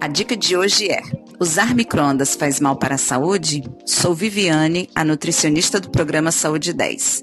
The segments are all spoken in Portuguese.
A dica de hoje é: usar micro-ondas faz mal para a saúde? Sou Viviane, a nutricionista do programa Saúde 10.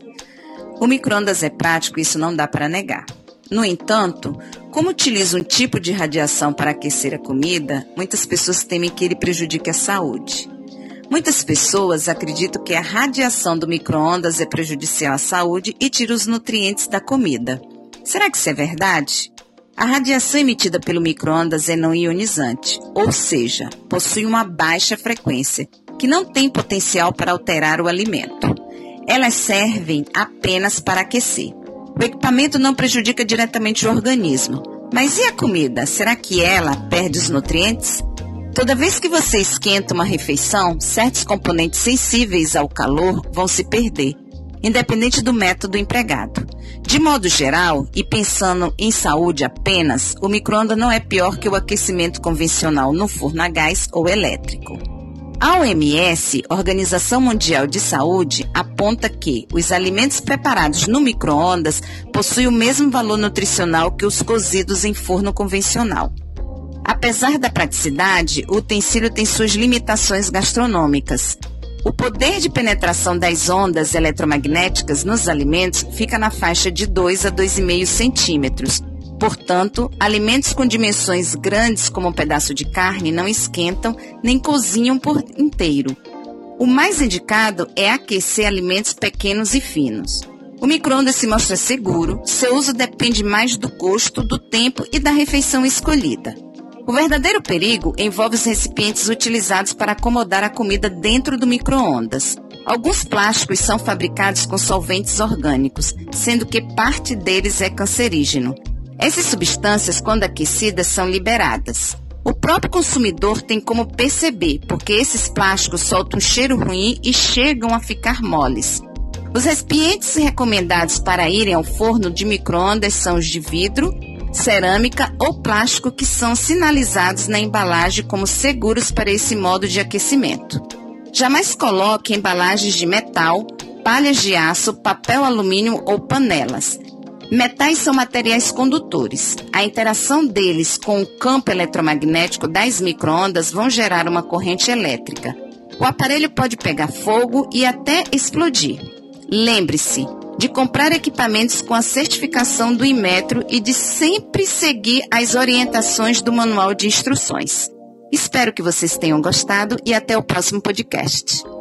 O micro-ondas é prático e isso não dá para negar. No entanto, como utiliza um tipo de radiação para aquecer a comida, muitas pessoas temem que ele prejudique a saúde. Muitas pessoas acreditam que a radiação do micro-ondas é prejudicial à saúde e tira os nutrientes da comida. Será que isso é verdade? A radiação emitida pelo micro-ondas é não ionizante, ou seja, possui uma baixa frequência, que não tem potencial para alterar o alimento. Elas servem apenas para aquecer. O equipamento não prejudica diretamente o organismo. Mas e a comida? Será que ela perde os nutrientes? Toda vez que você esquenta uma refeição, certos componentes sensíveis ao calor vão se perder, independente do método empregado. De modo geral, e pensando em saúde apenas, o micro-ondas não é pior que o aquecimento convencional no forno a gás ou elétrico. A OMS, Organização Mundial de Saúde, aponta que os alimentos preparados no micro-ondas possuem o mesmo valor nutricional que os cozidos em forno convencional. Apesar da praticidade, o utensílio tem suas limitações gastronômicas. O poder de penetração das ondas eletromagnéticas nos alimentos fica na faixa de 2 a 2,5 centímetros. Portanto, alimentos com dimensões grandes como um pedaço de carne não esquentam nem cozinham por inteiro. O mais indicado é aquecer alimentos pequenos e finos. O micro-ondas se mostra seguro, seu uso depende mais do gosto, do tempo e da refeição escolhida. O verdadeiro perigo envolve os recipientes utilizados para acomodar a comida dentro do micro-ondas. Alguns plásticos são fabricados com solventes orgânicos, sendo que parte deles é cancerígeno. Essas substâncias, quando aquecidas, são liberadas. O próprio consumidor tem como perceber, porque esses plásticos soltam um cheiro ruim e chegam a ficar moles. Os recipientes recomendados para irem ao forno de micro-ondas são os de vidro, cerâmica ou plástico que são sinalizados na embalagem como seguros para esse modo de aquecimento. Jamais coloque embalagens de metal, palhas de aço, papel alumínio ou panelas. Metais são materiais condutores. A interação deles com o campo eletromagnético das micro-ondas vão gerar uma corrente elétrica. O aparelho pode pegar fogo e até explodir. Lembre-se de comprar equipamentos com a certificação do Inmetro e de sempre seguir as orientações do manual de instruções. Espero que vocês tenham gostado e até o próximo podcast.